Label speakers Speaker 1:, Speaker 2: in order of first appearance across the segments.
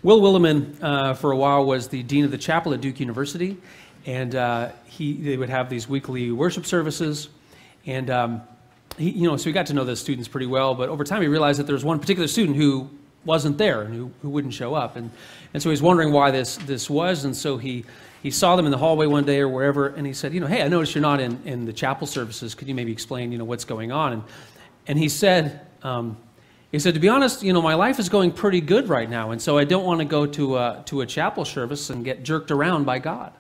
Speaker 1: Will Willimon, for a while, was the dean of the chapel at Duke University, and they would have these weekly worship services, and so he got to know the students pretty well. But over time, he realized that there was one particular student who wasn't there and who wouldn't show up, and so he was wondering why this was, and so he saw them in the hallway one day or wherever, and he said, hey, I noticed you're not in the chapel services. Could you maybe explain, what's going on? And he said. He said, to be honest, my life is going pretty good right now, and so I don't want to go to a chapel service and get jerked around by God.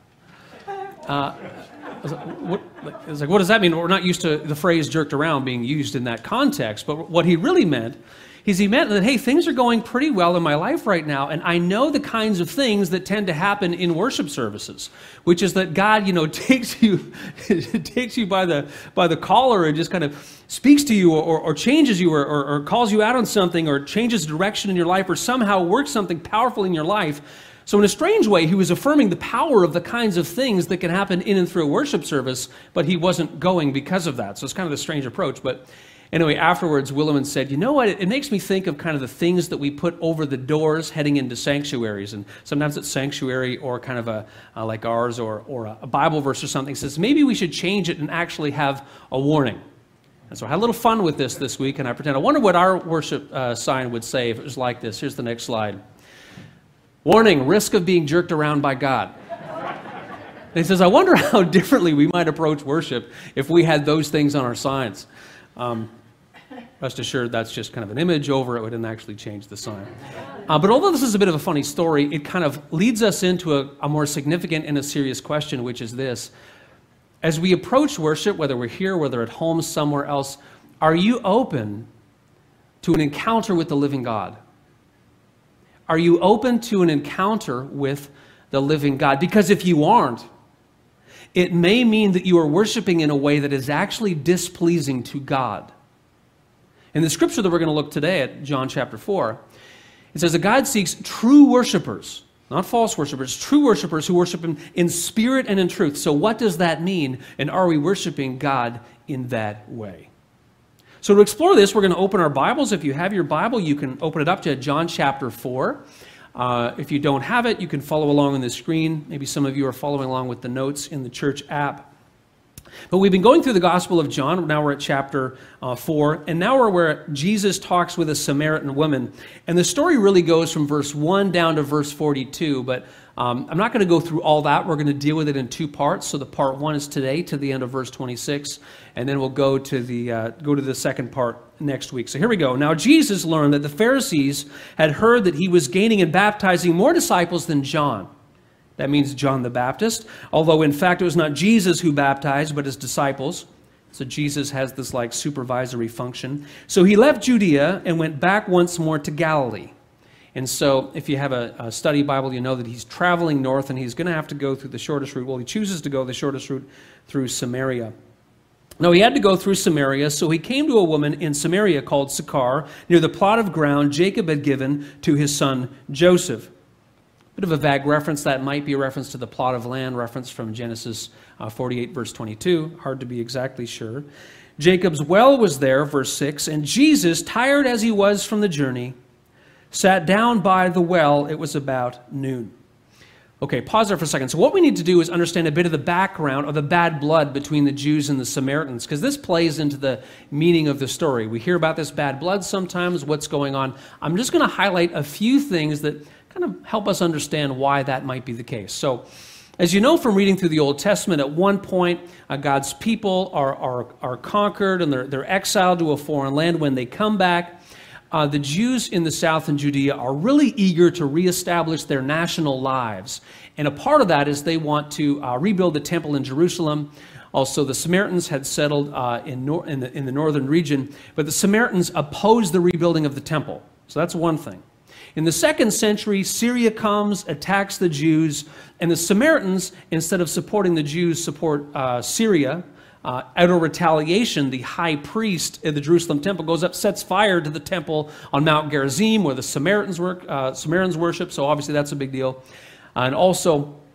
Speaker 1: I was like, what does that mean? We're not used to the phrase jerked around being used in that context, but what he really meant is he meant that, hey, things are going pretty well in my life right now, and I know the kinds of things that tend to happen in worship services, which is that God, takes you by the collar and just kind of speaks to you or changes you or calls you out on something or changes direction in your life or somehow works something powerful in your life. So in a strange way, he was affirming the power of the kinds of things that can happen in and through a worship service, but he wasn't going because of that. So it's kind of a strange approach, but anyway, afterwards, Willimon said, you know what, it makes me think of kind of the things that we put over the doors heading into sanctuaries, and sometimes it's sanctuary or kind of like ours or a Bible verse or something. He says, maybe we should change it and actually have a warning. And so I had a little fun with this week, and I wonder what our worship sign would say if it was like this. Here's the next slide. Warning, risk of being jerked around by God. And he says, I wonder how differently we might approach worship if we had those things on our signs. Rest assured, that's just kind of an image over it. We didn't actually change the sign. But although this is a bit of a funny story, it kind of leads us into a more significant and a serious question, which is this. As we approach worship, whether we're here, whether at home, somewhere else, are you open to an encounter with the living God? Are you open to an encounter with the living God? Because if you aren't, it may mean that you are worshiping in a way that is actually displeasing to God. In the scripture that we're going to look today at John chapter 4, it says that God seeks true worshipers, not false worshipers, true worshipers who worship Him in spirit and in truth. So what does that mean? And are we worshiping God in that way? So to explore this, we're going to open our Bibles. If you have your Bible, you can open it up to John chapter 4. If you don't have it, you can follow along on the screen. Maybe some of you are following along with the notes in the church app. But we've been going through the Gospel of John. Now we're at chapter 4. And now we're where Jesus talks with a Samaritan woman. And the story really goes from verse 1 down to verse 42. But I'm not going to go through all that. We're going to deal with it in two parts. So the part 1 is today to the end of verse 26. And then we'll go to the second part next week. So here we go. Now Jesus learned that the Pharisees had heard that he was gaining and baptizing more disciples than John. That means John the Baptist, although in fact it was not Jesus who baptized, but his disciples. So Jesus has this like supervisory function. So he left Judea and went back once more to Galilee. And so if you have a study Bible, you know that he's traveling north and he's going to have to go through the shortest route. Well, he chooses to go the shortest route through Samaria. Now, he had to go through Samaria, so he came to a woman in Samaria called Sychar, near the plot of ground Jacob had given to his son Joseph. Bit of a vague reference. That might be a reference to the plot of land, reference from Genesis 48, verse 22. Hard to be exactly sure. Jacob's well was there, verse 6, and Jesus, tired as he was from the journey, sat down by the well. It was about noon. Okay, pause there for a second. So what we need to do is understand a bit of the background of the bad blood between the Jews and the Samaritans, because this plays into the meaning of the story. We hear about this bad blood sometimes, what's going on. I'm just going to highlight a few things that kind of help us understand why that might be the case. So, as you know from reading through the Old Testament, at one point, God's people are conquered and they're exiled to a foreign land. When they come back, the Jews in the south in Judea are really eager to reestablish their national lives. And a part of that is they want to rebuild the temple in Jerusalem. Also, the Samaritans had settled in the northern region, but the Samaritans opposed the rebuilding of the temple. So that's one thing. In the 2nd century, Syria comes, attacks the Jews, and the Samaritans, instead of supporting the Jews, support Syria. Out of retaliation, the high priest at the Jerusalem temple goes up, sets fire to the temple on Mount Gerizim, where the Samaritans worship, so obviously that's a big deal. And also,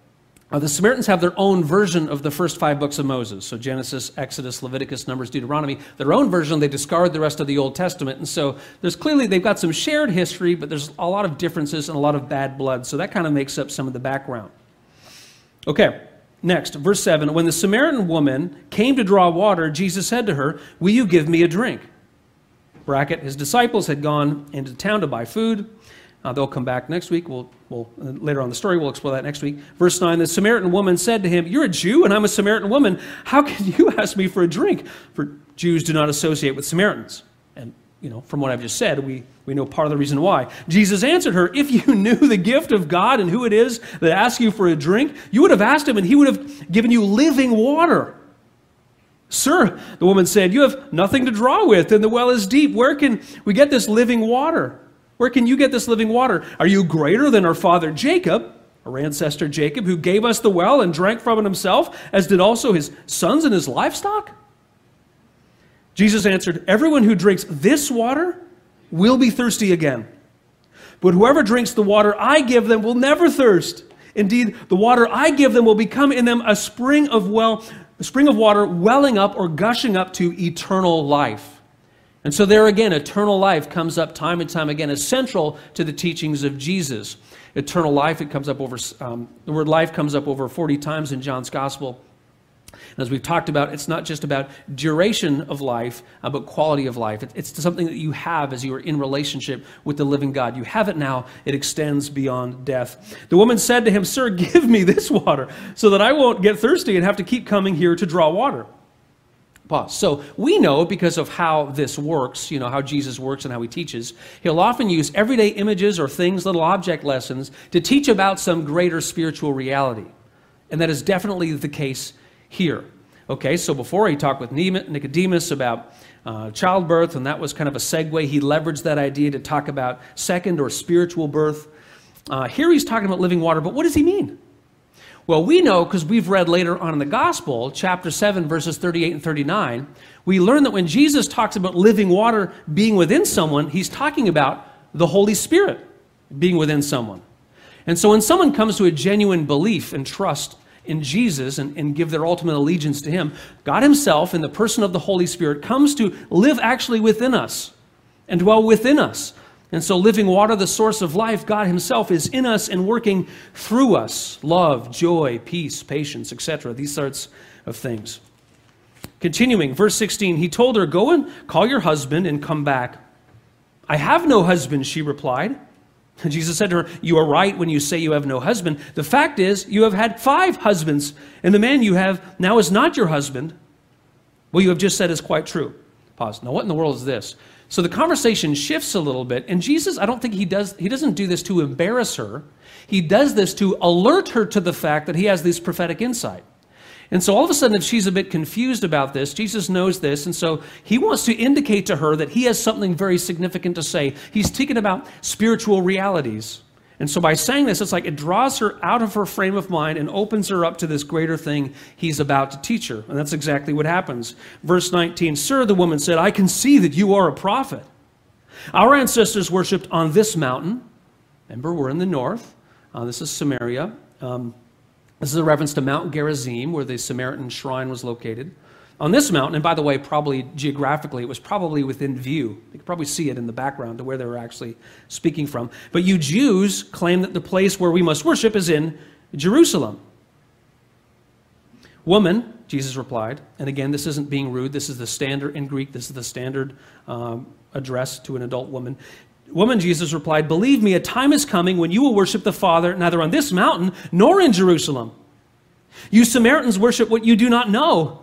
Speaker 1: The Samaritans have their own version of the first 5 books of Moses. So Genesis, Exodus, Leviticus, Numbers, Deuteronomy. Their own version, they discard the rest of the Old Testament. And so they've got some shared history, but there's a lot of differences and a lot of bad blood. So that kind of makes up some of the background. Okay, next, verse 7. When the Samaritan woman came to draw water, Jesus said to her, "Will you give me a drink?" Bracket, his disciples had gone into town to buy food. They'll come back next week. We'll later on in the story, we'll explore that next week. Verse 9, the Samaritan woman said to him, "You're a Jew and I'm a Samaritan woman. How can you ask me for a drink?" For Jews do not associate with Samaritans. And, from what I've just said, we know part of the reason why. Jesus answered her, "If you knew the gift of God and who it is that asks you for a drink, you would have asked him and he would have given you living water." "Sir," the woman said, "you have nothing to draw with and the well is deep. Where can we get this living water? Where can you get this living water? Are you greater than our father Jacob, our ancestor Jacob, who gave us the well and drank from it himself, as did also his sons and his livestock?" Jesus answered, "Everyone who drinks this water will be thirsty again. But whoever drinks the water I give them will never thirst. Indeed, the water I give them will become in them a spring of water welling up or gushing up to eternal life." And so there again, eternal life comes up time and time again as central to the teachings of Jesus. Eternal life, it comes up the word life comes up over 40 times in John's gospel. And as we've talked about, it's not just about duration of life, but quality of life. It's something that you have as you are in relationship with the living God. You have it now. It extends beyond death. The woman said to him, "Sir, give me this water so that I won't get thirsty and have to keep coming here to draw water." Pause. So we know, because of how this works, how Jesus works and how he teaches, he'll often use everyday images or things, little object lessons, to teach about some greater spiritual reality. And that is definitely the case here. Okay, so before he talked with Nicodemus about childbirth, and that was kind of a segue. He leveraged that idea to talk about second or spiritual birth. Here he's talking about living water, but what does he mean? Well, we know, because we've read later on in the Gospel, chapter 7, verses 38 and 39, we learn that when Jesus talks about living water being within someone, he's talking about the Holy Spirit being within someone. And so when someone comes to a genuine belief and trust in Jesus and give their ultimate allegiance to him, God himself, in the person of the Holy Spirit, comes to live actually within us and dwell within us. And so living water, the source of life, God himself is in us and working through us. Love, joy, peace, patience, etc. These sorts of things. Continuing, verse 16, he told her, "Go and call your husband and come back." "I have no husband," she replied. And Jesus said to her, "You are right when you say you have no husband. The fact is, you have had 5 husbands, and the man you have now is not your husband. What you have just said is quite true." Pause. Now, what in the world is this? So the conversation shifts a little bit, and Jesus, I don't think he doesn't do this to embarrass her. He does this to alert her to the fact that he has this prophetic insight. And so all of a sudden, if she's a bit confused about this, Jesus knows this, and so he wants to indicate to her that he has something very significant to say. He's speaking about spiritual realities. And so by saying this, it's like it draws her out of her frame of mind and opens her up to this greater thing he's about to teach her. And that's exactly what happens. Verse 19, "Sir," the woman said, "I can see that you are a prophet. Our ancestors worshipped on this mountain." Remember, we're in the north. This is Samaria. This is a reference to Mount Gerizim, where the Samaritan shrine was located. On this mountain, and by the way, probably geographically, it was probably within view. You could probably see it in the background to where they were actually speaking from. "But you Jews claim that the place where we must worship is in Jerusalem." "Woman," Jesus replied, and again, this isn't being rude. This is the standard in Greek. This is the standard address to an adult woman. "Woman," Jesus replied, "believe me, a time is coming when you will worship the Father neither on this mountain nor in Jerusalem. You Samaritans worship what you do not know.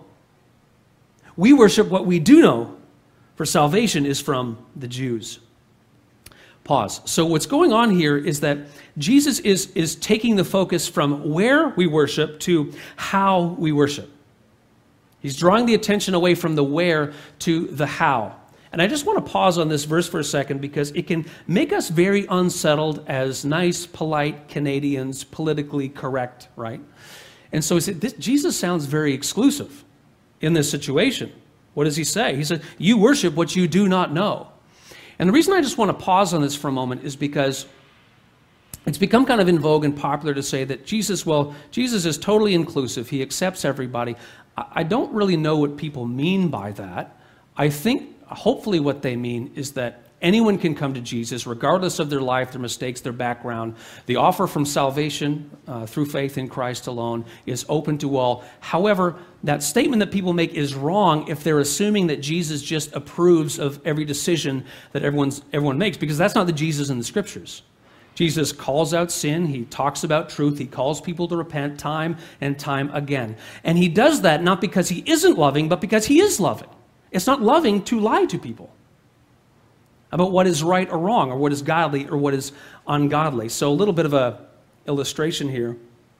Speaker 1: We worship what we do know, for salvation is from the Jews." Pause. So what's going on here is that Jesus is taking the focus from where we worship to how we worship. He's drawing the attention away from the where to the how. And I just want to pause on this verse for a second because it can make us very unsettled as nice, polite Canadians, politically correct, right? And so Jesus sounds very exclusive in this situation. What does he say? He said, "You worship what you do not know." And the reason I just want to pause on this for a moment is because It's become kind of in vogue and popular to say that Jesus is totally inclusive. He accepts everybody. I don't really know what people mean by that. I think hopefully what they mean is that anyone can come to Jesus, regardless of their life, their mistakes, their background. The offer from salvation through faith in Christ alone is open to all. However, that statement that people make is wrong if they're assuming that Jesus just approves of every decision that everyone makes, because that's not the Jesus in the Scriptures. Jesus calls out sin. He talks about truth. He calls people to repent time and time again. And he does that not because he isn't loving, but because he is loving. It's not loving to lie to people about what is right or wrong, or what is godly or what is ungodly. So a little bit of a illustration here.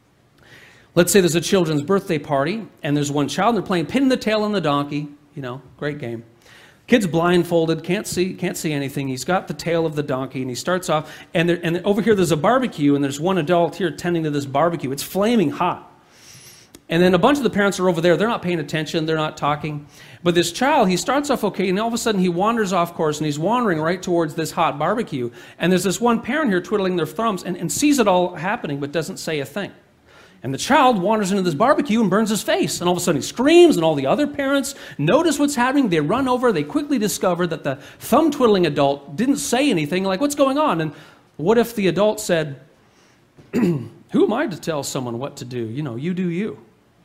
Speaker 1: Let's say there's a children's birthday party, and there's one child, and they're playing pin the tail on the donkey. Great game. Kid's blindfolded, can't see anything. He's got the tail of the donkey, and he starts off, and over here there's a barbecue, and there's one adult here tending to this barbecue. It's flaming hot. And then a bunch of the parents are over there. They're not paying attention. They're not talking. But this child, he starts off okay, and all of a sudden he wanders off course, and he's wandering right towards this hot barbecue. And there's this one parent here twiddling their thumbs and sees it all happening, but doesn't say a thing. And the child wanders into this barbecue and burns his face. And all of a sudden he screams, and all the other parents notice what's happening. They run over. They quickly discover that the thumb-twiddling adult didn't say anything, like, what's going on? And what if the adult said, who am I to tell someone what to do? You do you.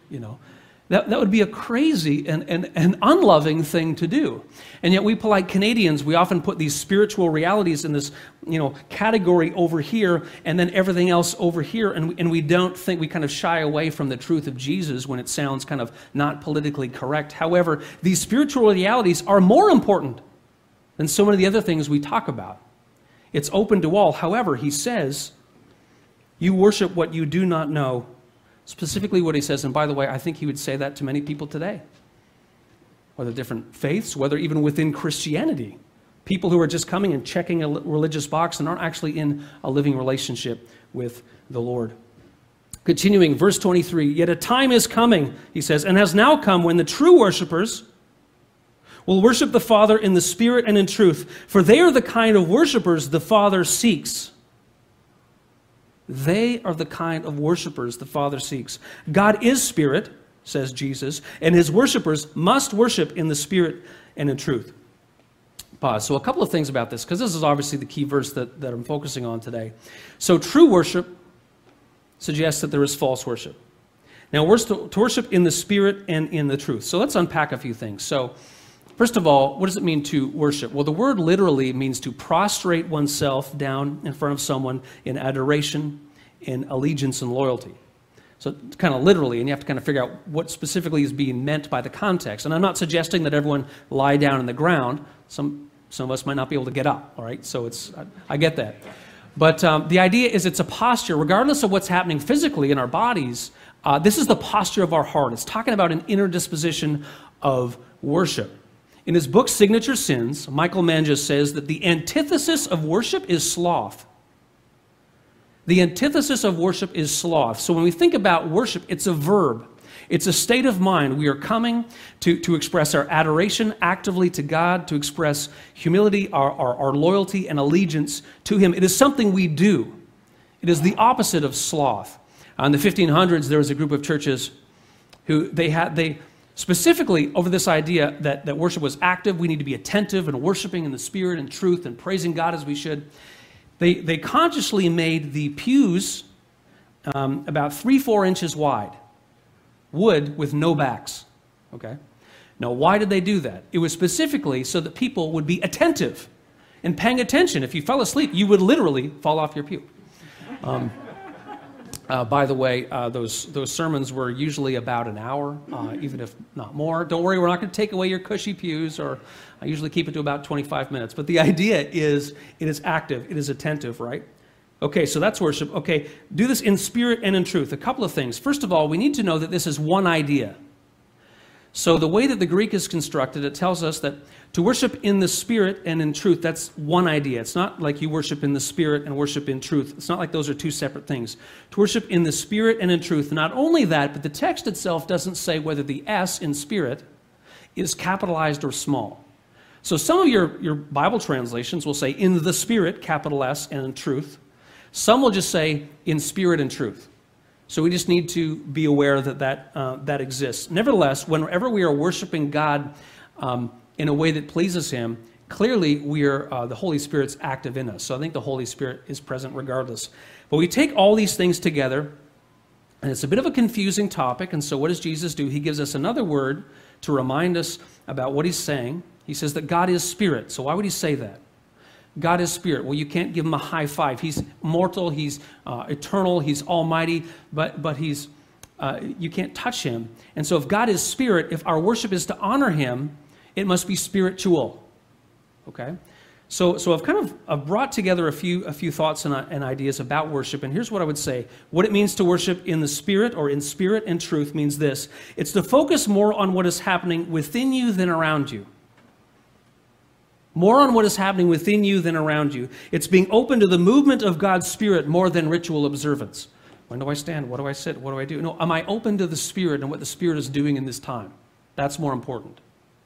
Speaker 1: That would be a crazy and unloving thing to do. And yet we polite Canadians, we often put these spiritual realities in this, category over here, and then everything else over here, and we don't think, we kind of shy away from the truth of Jesus when it sounds kind of not politically correct. However, these spiritual realities are more important than so many of the other things we talk about. It's open to all. However, he says, you worship what you do not know. Specifically what he says, and by the way, I think he would say that to many people today, whether different faiths, whether even within Christianity, people who are just coming and checking a religious box and aren't actually in a living relationship with the Lord. Continuing, verse 23, yet a time is coming, he says, and has now come when the true worshipers will worship the Father in the Spirit and in truth, for they are the kind of worshipers the Father seeks. They are the kind of worshipers the Father seeks. God is Spirit, says Jesus, and his worshipers must worship in the Spirit and in truth. Pause. So a couple of things about this, because this is obviously the key verse that I'm focusing on today. So true worship suggests that there is false worship. Now, we're to worship in the Spirit and in the truth. So let's unpack a few things. So first of all, what does it mean to worship? Well, the word literally means to prostrate oneself down in front of someone in adoration, in allegiance and loyalty. So kind of literally, and you have to kind of figure out what specifically is being meant by the context. And I'm not suggesting that everyone lie down on the ground. Some of us might not be able to get up, all right? So I get that. But the idea is it's a posture, regardless of what's happening physically in our bodies. This is the posture of our heart. It's talking about an inner disposition of worship. In his book, Signature Sins, Michael Manges says that the antithesis of worship is sloth. The antithesis of worship is sloth. So when we think about worship, it's a verb. It's a state of mind. We are coming to express our adoration actively to God, to express humility, our loyalty and allegiance to him. It is something we do. It is the opposite of sloth. In the 1500s, there was a group of churches who they specifically over this idea that worship was active. We need to be attentive and worshiping in the Spirit and truth and praising God as we should. They consciously made the pews about 3-4 inches wide, wood with no backs. Okay. Now, why did they do that? It was specifically so that people would be attentive and paying attention. If you fell asleep, you would literally fall off your pew. By the way, those sermons were usually about an hour, even if not more. Don't worry, we're not going to take away your cushy pews, or I usually keep it to about 25 minutes. But the idea is it is active, it is attentive, right? Okay, so that's worship. Okay, do this in spirit and in truth. A couple of things. First of all, we need to know that this is one idea. So the way that the Greek is constructed, it tells us that to worship in the Spirit and in truth, that's one idea. It's not like you worship in the Spirit and worship in truth. It's not like those are two separate things. To worship in the Spirit and in truth. Not only that, but the text itself doesn't say whether the S in Spirit is capitalized or small. So some of your Bible translations will say in the Spirit, capital S, and in truth. Some will just say in spirit and truth. So we just need to be aware that that exists. Nevertheless, whenever we are worshiping God in a way that pleases Him, clearly the Holy Spirit's active in us. So I think the Holy Spirit is present regardless. But we take all these things together, and it's a bit of a confusing topic. And so what does Jesus do? He gives us another word to remind us about what He's saying. He says that God is spirit. So why would He say that? God is spirit. Well, you can't give Him a high five. He's mortal, He's eternal, He's almighty, but He's you can't touch Him. And so if God is spirit, if our worship is to honor Him, it must be spiritual. Okay? So I've brought together a few thoughts and ideas about worship, and here's what I would say. What it means to worship in the Spirit or in spirit and truth means this. It's to focus more on what is happening within you than around you. More on what is happening within you than around you. It's being open to the movement of God's Spirit more than ritual observance. When do I stand? What do I sit? What do I do? No, am I open to the Spirit and what the Spirit is doing in this time? That's more important.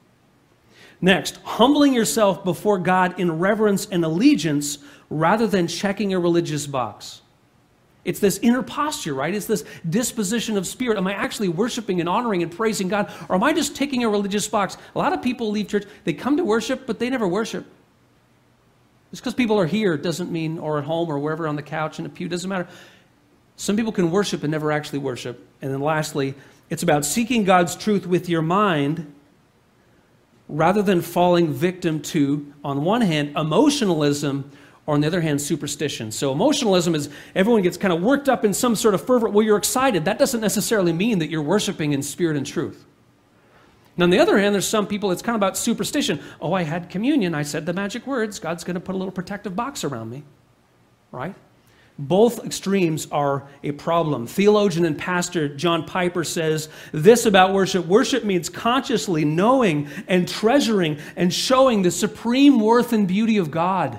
Speaker 1: Next, humbling yourself before God in reverence and allegiance rather than checking a religious box. It's this inner posture, right? It's this disposition of spirit. Am I actually worshiping and honoring and praising God? Or am I just ticking a religious box? A lot of people leave church, they come to worship, but they never worship. Just because people are here doesn't mean, or at home or wherever on the couch in the pew, doesn't matter. Some people can worship and never actually worship. And then lastly, it's about seeking God's truth with your mind rather than falling victim to, on one hand, emotionalism, or on the other hand, superstition. So emotionalism is everyone gets kind of worked up in some sort of fervor. Well, you're excited. That doesn't necessarily mean that you're worshiping in spirit and truth. And on the other hand, there's some people, it's kind of about superstition. Oh, I had communion. I said the magic words. God's going to put a little protective box around me. Right? Both extremes are a problem. Theologian and pastor John Piper says this about worship. Worship means consciously knowing and treasuring and showing the supreme worth and beauty of God.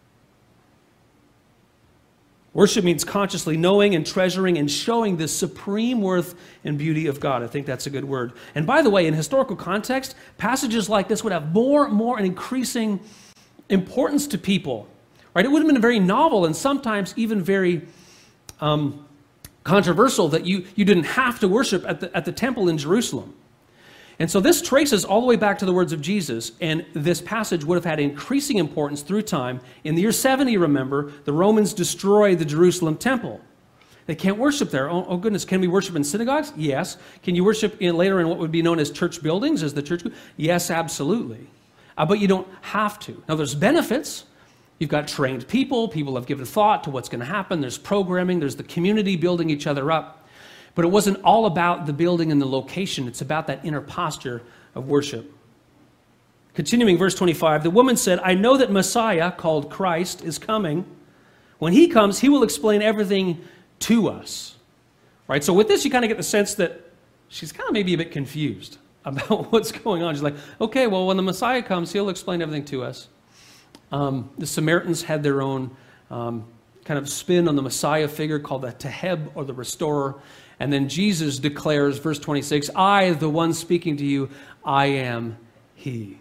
Speaker 1: Worship means consciously knowing and treasuring and showing the supreme worth and beauty of God. I think that's a good word. And by the way, in historical context, passages like this would have more and increasing importance to people. Right? It would have been very novel and sometimes even very controversial that you didn't have to worship at the temple in Jerusalem. And so this traces all the way back to the words of Jesus, and this passage would have had increasing importance through time. In the year 70, remember, the Romans destroyed the Jerusalem temple. They can't worship there. Oh goodness, can we worship in synagogues? Yes. Can you worship later in what would be known as church buildings, as the church? Yes, absolutely. But you don't have to. Now there's benefits. You've got trained people. People have given thought to what's going to happen. There's programming. There's the community building each other up. But it wasn't all about the building and the location. It's about that inner posture of worship. Continuing verse 25, the woman said, I know that Messiah, called Christ, is coming. When He comes, He will explain everything to us. Right? So with this, you kind of get the sense that she's kind of maybe a bit confused about what's going on. She's like, okay, well, when the Messiah comes, He'll explain everything to us. The Samaritans had their own kind of spin on the Messiah figure called the Teheb, or the restorer. And then Jesus declares, verse 26, I, the one speaking to you, I am He.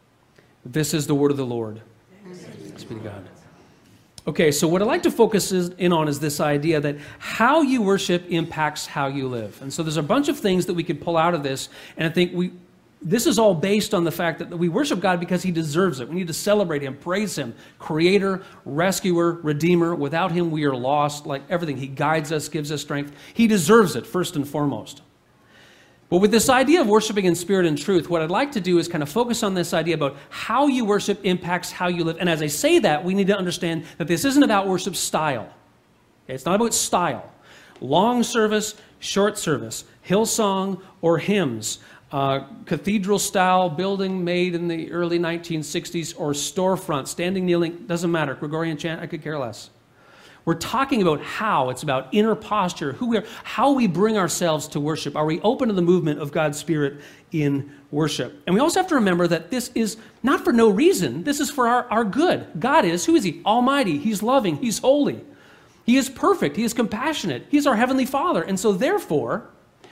Speaker 1: This is the word of the Lord. Thanks be to God. Okay, so what I'd like to focus in on is this idea that how you worship impacts how you live. And so there's a bunch of things that we could pull out of this, and I think this is all based on the fact that we worship God because He deserves it. We need to celebrate Him, praise Him, Creator, Rescuer, Redeemer. Without Him, we are lost, like everything. He guides us, gives us strength. He deserves it, first and foremost. But with this idea of worshiping in spirit and truth, what I'd like to do is kind of focus on this idea about how you worship impacts how you live. And as I say that, we need to understand that this isn't about worship style. Okay? It's not about style. Long service, short service, Hillsong or hymns, cathedral-style building made in the early 1960s, or storefront, standing, kneeling, doesn't matter. Gregorian chant, I could care less. We're talking about how. It's about inner posture, who we are, how we bring ourselves to worship. Are we open to the movement of God's Spirit in worship? And we also have to remember that this is not for no reason. This is for our good. God is, who is He? Almighty. He's loving. He's holy. He is perfect. He is compassionate. He's our Heavenly Father. And so therefore,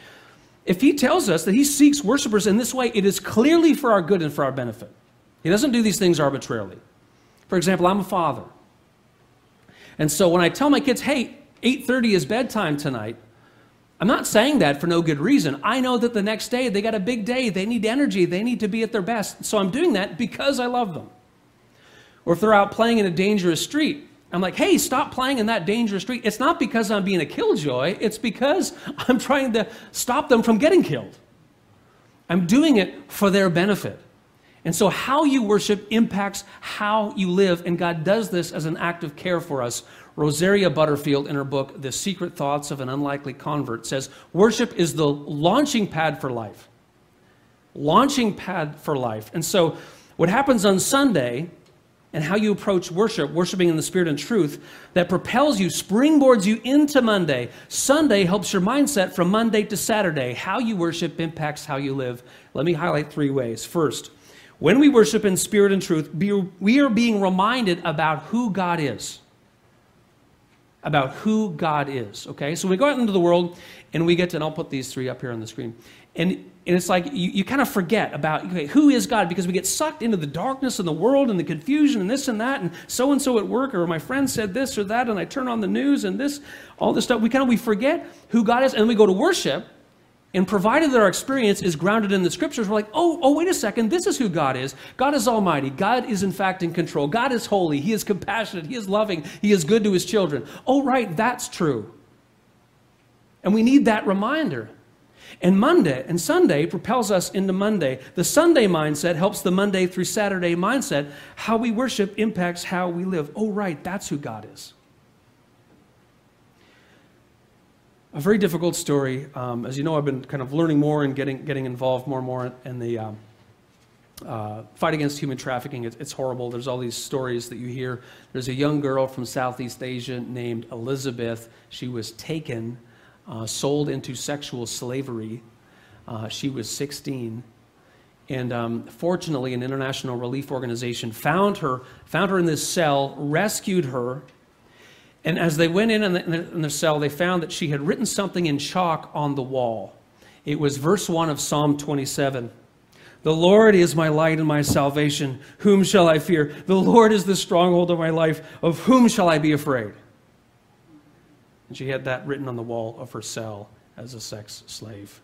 Speaker 1: if He tells us that He seeks worshipers in this way, it is clearly for our good and for our benefit. He doesn't do these things arbitrarily. For example, I'm a father. And so when I tell my kids, hey, 8:30 is bedtime tonight, I'm not saying that for no good reason. I know that the next day they got a big day. They need energy. They need to be at their best. So I'm doing that because I love them. Or if they're out playing in a dangerous street, I'm like, hey, stop playing in that dangerous street. It's not because I'm being a killjoy. It's because I'm trying to stop them from getting killed. I'm doing it for their benefit. And so how you worship impacts how you live, and God does this as an act of care for us. Rosaria Butterfield, in her book, The Secret Thoughts of an Unlikely Convert, says, worship is the launching pad for life. Launching pad for life. And so what happens on Sunday and how you approach worship, worshiping in the Spirit and truth, that propels you, springboards you into Monday. Sunday helps your mindset from Monday to Saturday. How you worship impacts how you live. Let me highlight 3 ways. First, when we worship in spirit and truth, we are being reminded about who God is. About who God is, okay? So we go out into the world and we get to, and I'll put these 3 up here on the screen, and it's like you kind of forget about, okay, who is God? Because we get sucked into the darkness and the world and the confusion and this and that and so at work, or my friend said this or that, and I turn on the news and this, all this stuff. We forget who God is, and we go to worship, and provided that our experience is grounded in the scriptures, we're like, oh, wait a second, this is who God is. God is almighty. God is in fact in control. God is holy. He is compassionate. He is loving. He is good to his children. Oh, right, that's true. And we need that reminder. And Monday and Sunday propels us into Monday. The Sunday mindset helps the Monday through Saturday mindset. How we worship impacts how we live. Oh, right, that's who God is. A very difficult story. As you know, I've been kind of learning more and getting involved more and more in the fight against human trafficking. It's horrible. There's all these stories that you hear. There's a young girl from Southeast Asia named Elizabeth. She was taken, sold into sexual slavery. She was 16. And fortunately, an international relief organization found her in this cell, rescued her. And as they went in the cell, they found that she had written something in chalk on the wall. It was verse 1 of Psalm 27. The Lord is my light and my salvation. Whom shall I fear? The Lord is the stronghold of my life. Of whom shall I be afraid? And she had that written on the wall of her cell as a sex slave.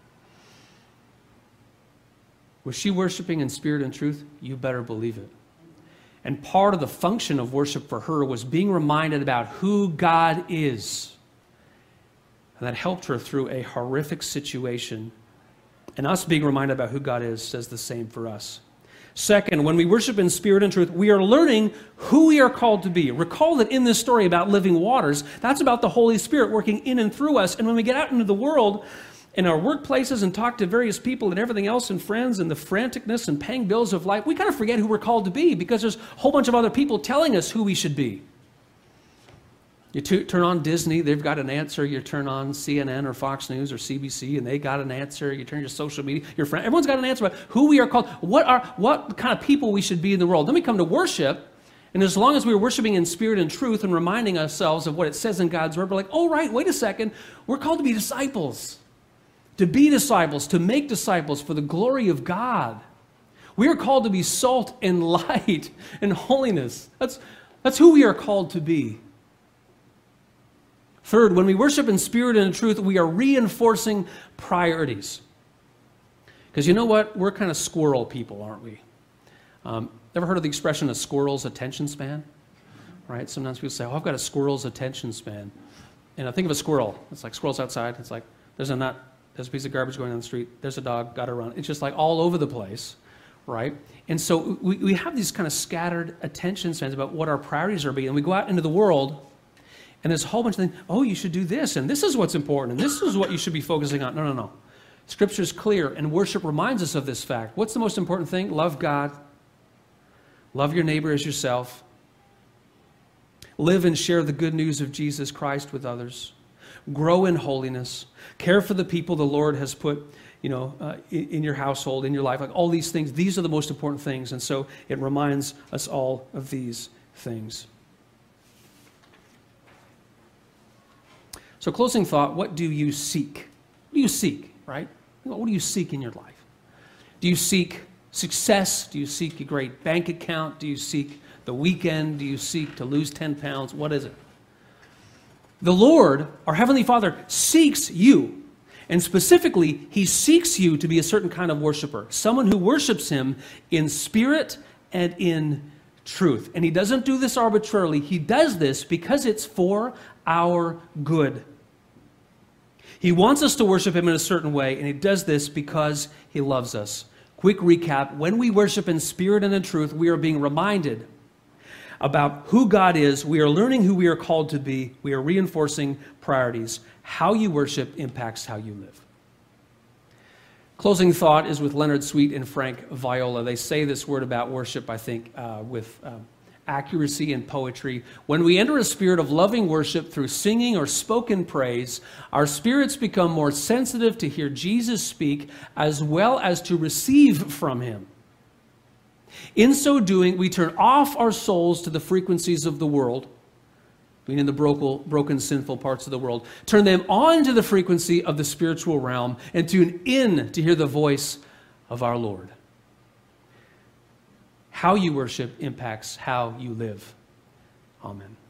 Speaker 1: Was she worshiping in spirit and truth? You better believe it. And part of the function of worship for her was being reminded about who God is. And that helped her through a horrific situation. And us being reminded about who God is says the same for us. Second, when we worship in spirit and truth, we are learning who we are called to be. Recall that in this story about living waters, that's about the Holy Spirit working in and through us. And when we get out into the world, in our workplaces and talk to various people and everything else and friends and the franticness and paying bills of life, we kind of forget who we're called to be because there's a whole bunch of other people telling us who we should be. You turn on Disney, they've got an answer. You turn on CNN or Fox News or CBC, and they got an answer. You turn your social media, your friend, everyone's got an answer about who we are called, what kind of people we should be in the world. Then we come to worship, and as long as we're worshiping in spirit and truth and reminding ourselves of what it says in God's word, we're like, oh, right, wait a second, we're called to be disciples. To be disciples, to make disciples for the glory of God. We are called to be salt and light and holiness. That's who we are called to be. Third, when we worship in spirit and in truth, we are reinforcing priorities. Because you know what? We're kind of squirrel people, aren't we? Ever heard of the expression a squirrel's attention span? Right? Sometimes people say, oh, I've got a squirrel's attention span. And I think of a squirrel. It's like squirrels outside. It's like there's a nut. There's a piece of garbage going down the street. There's a dog, got to run. It's just like all over the place, right? And so we have these kind of scattered attention spans about what our priorities are being. And we go out into the world, and there's a whole bunch of things. Oh, you should do this, and this is what's important, and this is what you should be focusing on. No. Scripture's clear, and worship reminds us of this fact. What's the most important thing? Love God. Love your neighbor as yourself. Live and share the good news of Jesus Christ with others. Grow in holiness. Care for the people the Lord has put, in your household, in your life. Like all these things, these are the most important things. And so it reminds us all of these things. So closing thought, what do you seek? What do you seek, right? What do you seek in your life? Do you seek success? Do you seek a great bank account? Do you seek the weekend? Do you seek to lose 10 pounds? What is it? The Lord, our Heavenly Father, seeks you. And specifically, he seeks you to be a certain kind of worshiper, someone who worships him in spirit and in truth. And he doesn't do this arbitrarily. He does this because it's for our good. He wants us to worship him in a certain way, and he does this because he loves us. Quick recap: when we worship in spirit and in truth, we are being reminded about who God is. We are learning who we are called to be. We are reinforcing priorities. How you worship impacts how you live. Closing thought is with Leonard Sweet and Frank Viola. They say this word about worship, I think, with accuracy and poetry. When we enter a spirit of loving worship through singing or spoken praise, our spirits become more sensitive to hear Jesus speak as well as to receive from him. In so doing, we turn off our souls to the frequencies of the world, meaning the broken, sinful parts of the world, turn them on to the frequency of the spiritual realm, and tune in to hear the voice of our Lord. How you worship impacts how you live. Amen.